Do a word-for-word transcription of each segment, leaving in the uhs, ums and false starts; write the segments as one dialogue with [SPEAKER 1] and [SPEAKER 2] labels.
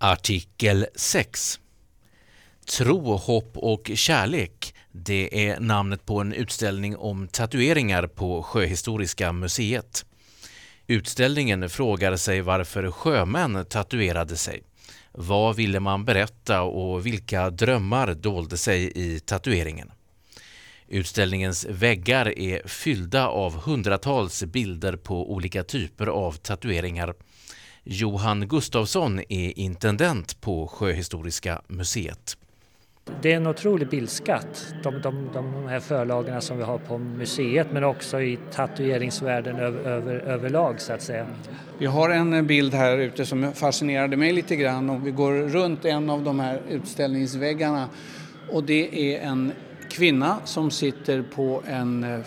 [SPEAKER 1] Artikel sex. Tro, hopp och kärlek, det är namnet på en utställning om tatueringar på Sjöhistoriska museet. Utställningen frågar sig varför sjömän tatuerade sig. Vad ville man berätta och vilka drömmar dolde sig i tatueringen? Utställningens väggar är fyllda av hundratals bilder på olika typer av tatueringar. Johan Gustafsson är intendent på Sjöhistoriska museet.
[SPEAKER 2] Det är en otrolig bildskatt, de, de, de här förlagarna som vi har på museet, men också i tatueringsvärlden över, över, överlag så att säga.
[SPEAKER 3] Vi har en bild här ute som fascinerade mig lite grann, och vi går runt en av de här utställningsväggarna, och det är en kvinna som sitter på en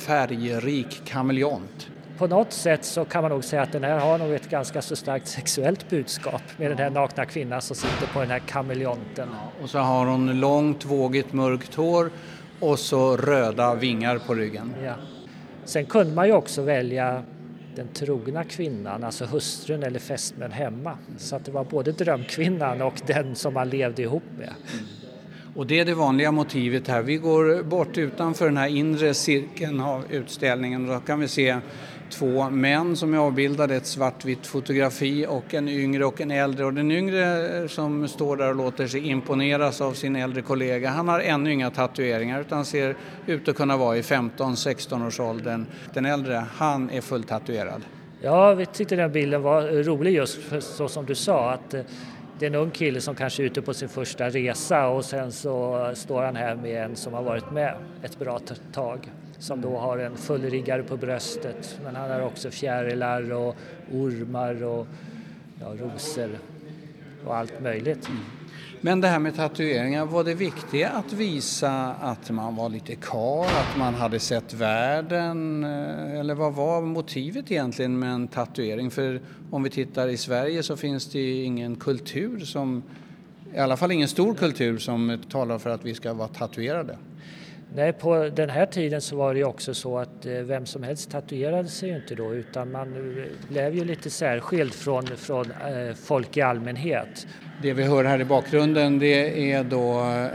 [SPEAKER 3] färgrik kameleont.
[SPEAKER 2] På något sätt så kan man nog säga att den här har nog ett ganska så starkt sexuellt budskap med den här nakna kvinnan som sitter på den här kameleonten.
[SPEAKER 3] Ja, och så har hon långt, vågigt, mörkt hår och så röda vingar på ryggen.
[SPEAKER 2] Ja. Sen kunde man ju också välja den trogna kvinnan, alltså hustrun eller fästmön hemma. Så att det var både drömkvinnan och den som man levde ihop med.
[SPEAKER 3] Mm. Och det är det vanliga motivet här. Vi går bort utanför den här inre cirkeln av utställningen, och då kan vi se två män som är avbildade, ett svartvitt fotografi och en yngre och en äldre. Och den yngre som står där och låter sig imponeras av sin äldre kollega, han har ännu inga tatueringar utan ser ut att kunna vara i femton sexton års åldern. Den äldre, han är fullt tatuerad.
[SPEAKER 2] Ja, vi tyckte den bilden var rolig just för, så som du sa, att det är en ung kille som kanske är ute på sin första resa och sen så står han här med en som har varit med ett bra tag. Som då har en fullriggare på bröstet, men han har också fjärilar och ormar och ja, rosor och allt möjligt. Mm.
[SPEAKER 3] Men det här med tatueringar, var det viktigt att visa att man var lite karl, att man hade sett världen, eller vad var motivet egentligen med en tatuering? För om vi tittar i Sverige så finns det ingen kultur som, i alla fall ingen stor kultur som talar för att vi ska vara tatuerade.
[SPEAKER 2] Nej, på den här tiden så var det ju också så att vem som helst tatuerade sig ju inte då, utan man blev ju lite särskild från, från eh, folk i allmänhet.
[SPEAKER 3] Det vi hör här i bakgrunden, det är då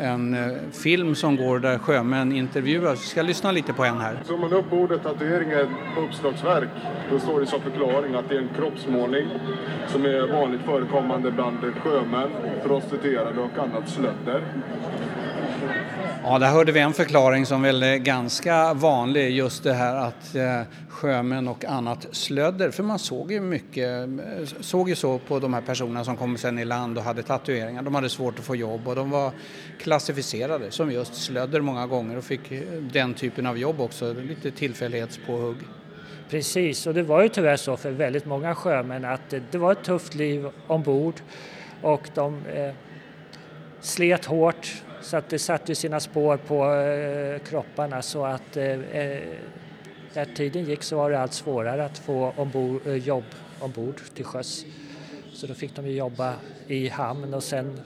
[SPEAKER 3] en film som går där sjömän intervjuas. Vi ska lyssna lite på en här.
[SPEAKER 4] Så man upp ordet tatuering är på uppslagsverk, då står det som förklaring att det är en kroppsmålning som är vanligt förekommande bland sjömän, prostituerade och annat slödder.
[SPEAKER 3] Ja, där hörde vi en förklaring som väl är ganska vanlig, just det här att eh, sjömän och annat slödder. För man såg ju mycket, såg ju så på de här personerna som kom sen i land och hade tatueringar. De hade svårt att få jobb och de var klassificerade som just slödder många gånger och fick den typen av jobb också, lite tillfällighetspåhugg.
[SPEAKER 2] Precis, och det var ju tyvärr så för väldigt många sjömän att det, det var ett tufft liv ombord och de eh, slet hårt. Så att det satte sina spår på eh, kropparna, så att eh, när tiden gick så var det allt svårare att få ombord, eh, jobb ombord till sjöss. Så då fick de ju jobba i hamn och sen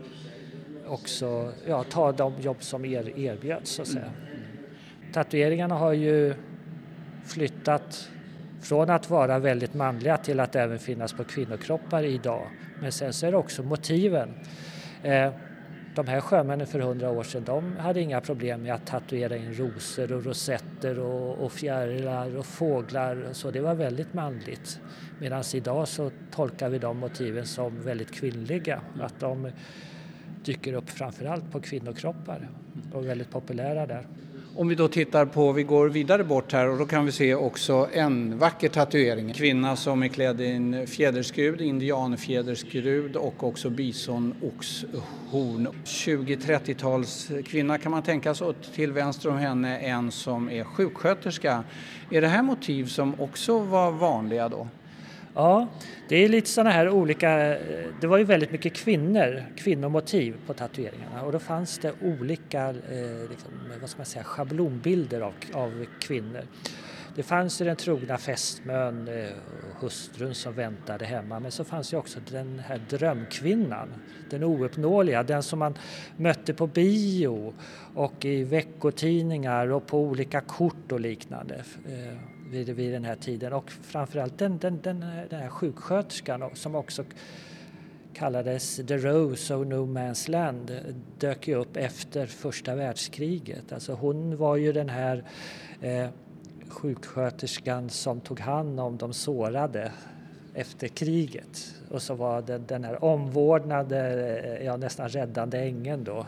[SPEAKER 2] också ja, ta de jobb som er, erbjöds så att säga. Tatueringarna har ju flyttat från att vara väldigt manliga till att även finnas på kvinnokroppar idag. Men sen så är det också motiven. Eh, De här sjömännen för hundra år sedan, de hade inga problem med att tatuera in rosor och rosetter och, och fjärilar och fåglar. Så det var väldigt manligt. Medan idag så tolkar vi de motiven som väldigt kvinnliga. Att de dyker upp framförallt på kvinnokroppar och är väldigt populära där.
[SPEAKER 3] Om vi då tittar på, vi går vidare bort här och då kan vi se också en vacker tatuering. En kvinna som är klädd i en fjäderskrud, indianfjäderskrud och också bisonoxhorn. tjugo-trettio-tals kvinna kan man tänka sig, och till vänster om henne en som är sjuksköterska. Är det här motiv som också var vanliga då?
[SPEAKER 2] Ja, det är lite sådana här olika, det var ju väldigt mycket kvinnor, kvinnomotiv på tatueringarna och då fanns det olika eh, liksom, vad ska man säga, schablonbilder av, av kvinnor. Det fanns ju den trogna fästmön, eh, hustrun som väntade hemma, men så fanns ju också den här drömkvinnan, den ouppnåeliga, den som man mötte på bio och i veckotidningar och på olika kort och liknande. Eh, Vid, vid den här tiden och framförallt den, den, den, den här sjuksköterskan som också kallades The Rose of No Man's Land, dök ju upp efter första världskriget. Alltså hon var ju den här eh, sjuksköterskan som tog hand om de sårade efter kriget. Och så var det den här omvårdnade, ja nästan räddande ängeln då.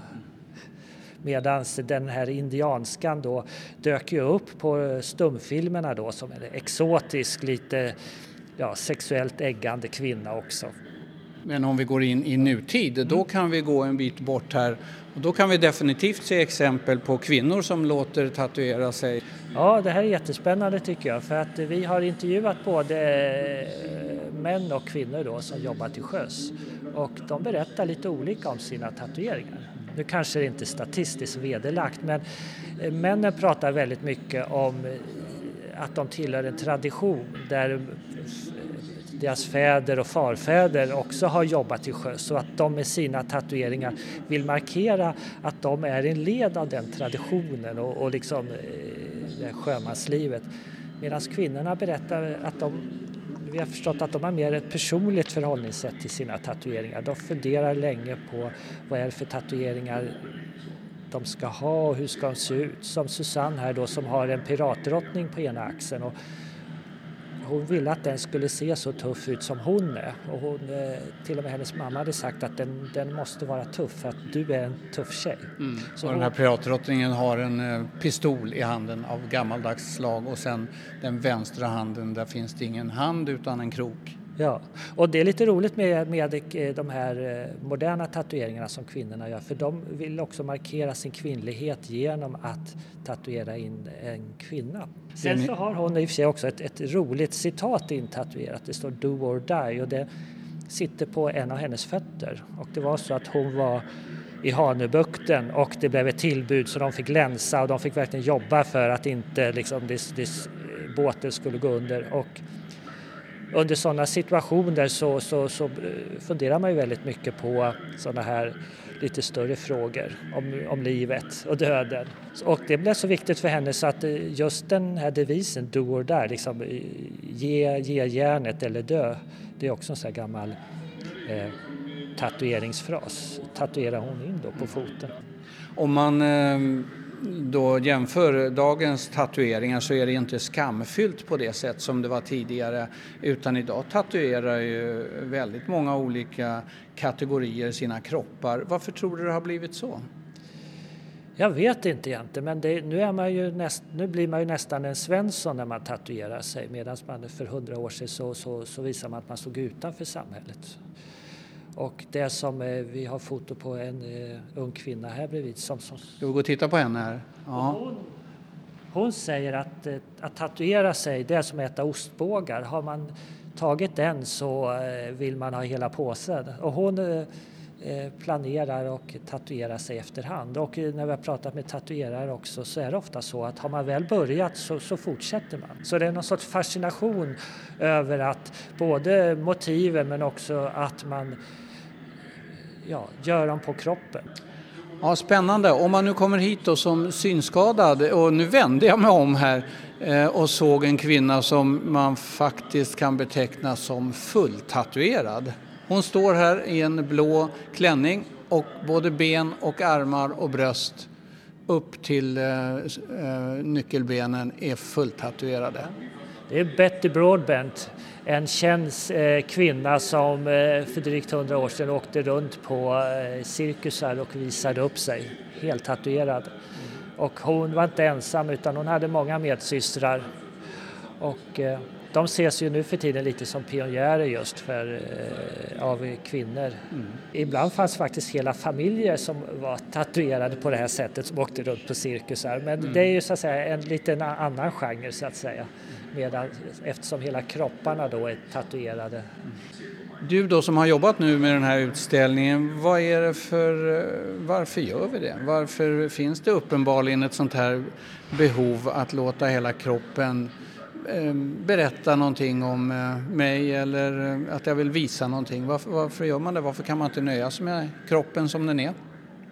[SPEAKER 2] Medan den här indianskan då dök ju upp på stumfilmerna då som en exotisk, lite ja, sexuellt äggande kvinna också.
[SPEAKER 3] Men om vi går in i nutid, mm. då kan vi gå en bit bort här. Och då kan vi definitivt se exempel på kvinnor som låter tatuera sig.
[SPEAKER 2] Ja, det här är jättespännande tycker jag. För att vi har intervjuat både män och kvinnor då som jobbar till sjöss. Och de berättar lite olika om sina tatueringar. Nu kanske det inte är statistiskt vederlagt, men männen pratar väldigt mycket om att de tillhör en tradition där deras fäder och farfäder också har jobbat till sjöss, så att de med sina tatueringar vill markera att de är en led av den traditionen och, och liksom det sjömanslivet. Medan kvinnorna berättar att de, vi har förstått att de har mer ett personligt förhållningssätt till sina tatueringar. De funderar länge på vad är det för tatueringar de ska ha och hur ska de se ut. Som Susanne här då som har en piratdrottning på ena axeln och hon ville att den skulle se så tuff ut som hon är. Och hon, till och med hennes mamma hade sagt att den, den måste vara tuff för att du är en tuff tjej.
[SPEAKER 3] Mm.
[SPEAKER 2] Så
[SPEAKER 3] och
[SPEAKER 2] hon...
[SPEAKER 3] den här piratdrottningen har en pistol i handen av gammaldags slag och sen den vänstra handen, där finns det ingen hand utan en krok.
[SPEAKER 2] Ja, och det är lite roligt med, med de här moderna tatueringarna som kvinnorna gör, för de vill också markera sin kvinnlighet genom att tatuera in en kvinna. Sen så har hon i och för sig också ett, ett roligt citat intatuerat, det står do or die och det sitter på en av hennes fötter. Och det var så att hon var i Hanöbukten och det blev ett tillbud så de fick länsa och de fick verkligen jobba för att inte liksom, det, det, båten skulle gå under. Och under sådana situationer så, så, så funderar man ju väldigt mycket på sådana här lite större frågor om, om livet och döden. Och det blev så viktigt för henne så att just den här devisen do or die, liksom, ge, ge järnet eller dö, det är också en sån här gammal eh, tatueringsfras. Tatuerar hon in då på foten.
[SPEAKER 3] Om man eh, då jämför dagens tatueringar så är det inte skamfyllt på det sätt som det var tidigare, utan idag tatuerar ju väldigt många olika kategorier sina kroppar. Varför tror du det har blivit så?
[SPEAKER 2] Jag vet inte egentligen, men det, nu, är man ju näst, nu blir man ju nästan en Svensson när man tatuerar sig, medan man för hundra år sedan så, så, så visar man att man stod utanför samhället. Och det som eh, vi har foto på en eh, ung kvinna här bredvid. Som, som...
[SPEAKER 3] Ska vi gå och titta på henne här? Ja.
[SPEAKER 2] Hon, hon säger att, eh, att tatuera sig, det är som att äta ostbågar. Har man tagit den så eh, vill man ha hela påsen. Och hon eh, planerar och tatuerar sig efterhand. Och när vi har pratat med tatuerare också så är det ofta så att har man väl börjat så, så fortsätter man. Så det är någon sorts fascination över att både motiven men också att man ja, gör dem på kroppen.
[SPEAKER 3] Ja, spännande. Om man nu kommer hit då som synskadad, och nu vände jag mig om här eh, och såg en kvinna som man faktiskt kan beteckna som fulltatuerad. Hon står här i en blå klänning och både ben och armar och bröst upp till eh, eh, nyckelbenen är fulltatuerade.
[SPEAKER 2] Det är Betty Broadbent, en känd eh, kvinna som eh, för drygt hundra år sedan åkte runt på eh, cirkusar och visade upp sig, helt tatuerad. Mm. Och hon var inte ensam utan hon hade många medsystrar. Och eh, de ses ju nu för tiden lite som pionjärer just för, eh, av kvinnor. Mm. Ibland fanns faktiskt hela familjer som var tatuerade på det här sättet som åkte runt på cirkusar. Men mm. det är ju så att säga en liten annan genre så att säga. Medan, eftersom hela kropparna då är tatuerade.
[SPEAKER 3] Du då som har jobbat nu med den här utställningen, vad är det för, varför gör vi det? Varför finns det uppenbarligen ett sånt här behov att låta hela kroppen eh, berätta någonting om eh, mig eller att jag vill visa någonting? Varför, varför gör man det? Varför kan man inte nöja sig med kroppen som den är?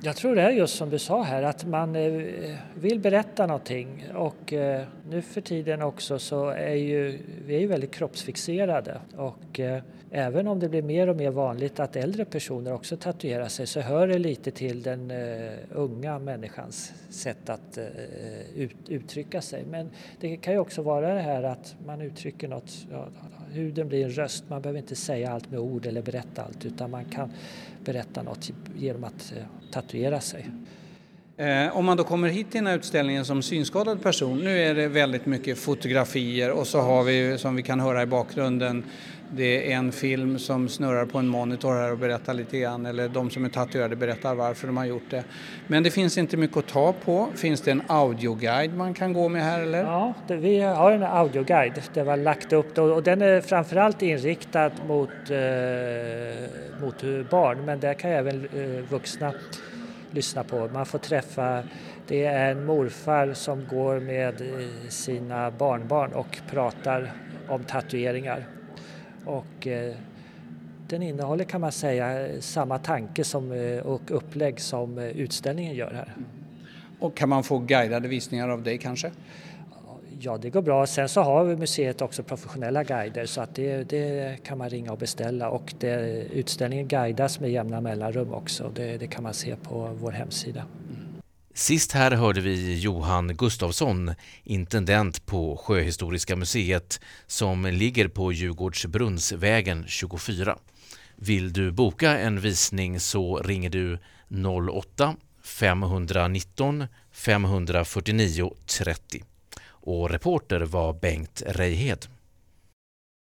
[SPEAKER 2] Jag tror det är just som du sa här, att man vill berätta någonting, och nu för tiden också så är ju, vi är ju väldigt kroppsfixerade, och även om det blir mer och mer vanligt att äldre personer också tatuerar sig, så hör det lite till den unga människans sätt att ut, uttrycka sig. Men det kan ju också vara det här att man uttrycker något, ja, huden blir en röst, man behöver inte säga allt med ord eller berätta allt, utan man kan berätta något genom att tatuera sig.
[SPEAKER 3] Eh, om man då kommer hit till den här utställningen som synskadad person, nu är det väldigt mycket fotografier, och så har vi, som vi kan höra i bakgrunden, det är en film som snurrar på en monitor här och berättar lite grann, eller de som är tatuerade berättar varför de har gjort det. Men det finns inte mycket att ta på. Finns det en audioguide man kan gå med här, eller?
[SPEAKER 2] Ja, det, vi har en audioguide. Det var lagt upp och den är framförallt inriktad mot, eh, mot barn, men där kan även eh, vuxna lyssna på. Man får träffa, det är en morfar som går med sina barnbarn och pratar om tatueringar. Och eh, den innehåller, kan man säga, samma tanke som, och upplägg som utställningen gör här.
[SPEAKER 3] Och kan man få guidade visningar av dig kanske?
[SPEAKER 2] Ja, det går bra. Sen så har vi museet också professionella guider, så att det, det kan man ringa och beställa, och det, utställningen guidas med jämna mellanrum också. Det, det kan man se på vår hemsida.
[SPEAKER 1] Sist här hörde vi Johan Gustafsson, intendent på Sjöhistoriska museet som ligger på Djurgårdsbrunnsvägen tjugofyra. Vill du boka en visning så ringer du noll åtta fem ett nio fem fyra nio trettio. Och reporter var Bengt Reihed.